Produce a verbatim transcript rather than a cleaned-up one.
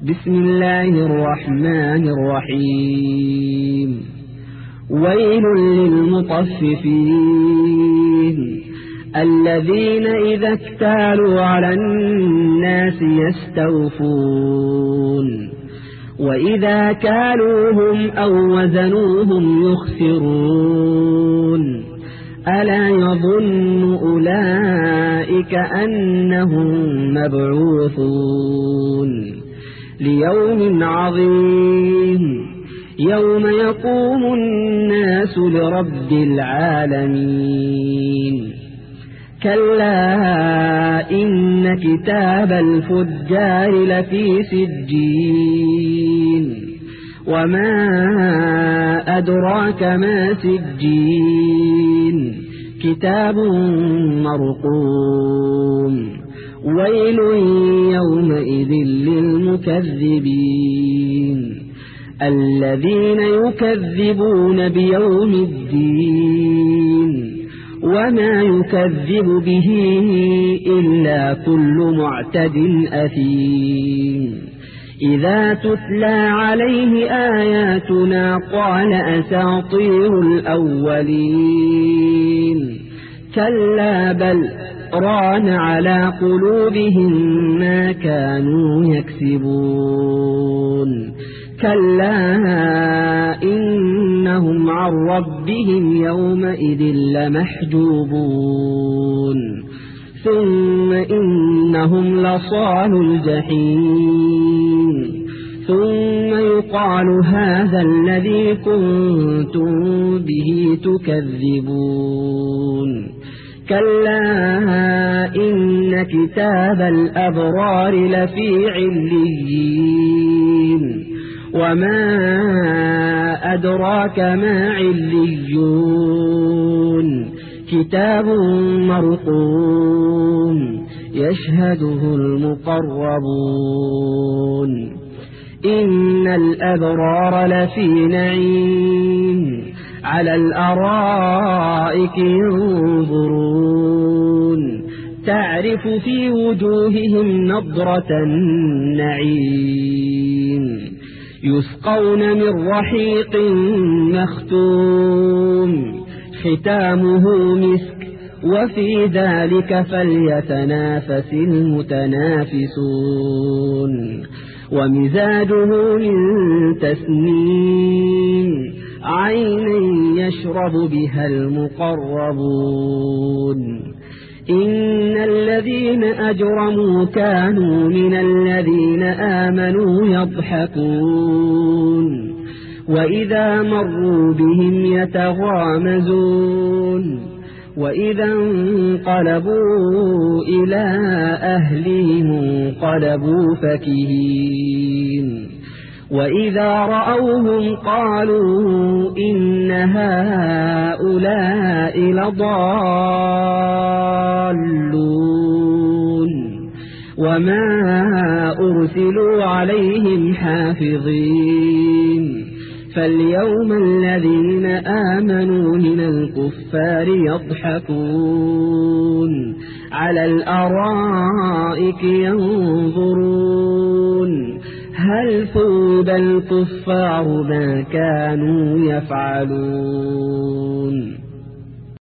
بسم الله الرحمن الرحيم ويل للمطففين الذين إذا اكتالوا على الناس يستوفون وإذا كالوهم أو وزنوهم يخسرون ألا يظن أولئك أنهم مبعوثون ليوم عظيم يوم يقوم الناس لرب العالمين كلا إن كتاب الفجار لفي سجين وما أدراك ما سجين كتاب مرقوم ويل يومئذ للمكذبين الذين يكذبون بيوم الدين وما يكذب به إلا كل معتد أثيم إذا تتلى عليه آياتنا قال أساطير الأولين كلا بل ران على قلوبهم ما كانوا يكسبون كلا إنهم عن ربهم يومئذ لمحجوبون ثم إنهم لصالوا الجحيم ثم يقال هذا الذي كنتم به تكذبون كلا إن كتاب الأبرار لفي عليين وما أدراك ما عليون كتاب مرقوم يشهده المقربون إن الأبرار لفي نعيم على الأرائك ينظرون تعرف في وجوههم نضرة النعيم يسقون من رحيق مختوم ختامه مسك وفي ذلك فليتنافس المتنافسون ومزاجه من تسنيم عينا يشرب بها المقربون إن الذين أجرموا كانوا من الذين آمنوا يضحكون وإذا مروا بهم يتغامزون وإذا انقلبوا إلى أهلهم انقلبوا فكهين وإذا رأوهم قالوا إن هؤلاء لضالون وما أرسلوا عليهم حافظين فاليوم الذين آمنوا من الكفار يضحكون على الأرائك ينظرون هل ثوب الكفار ما كانوا يفعلون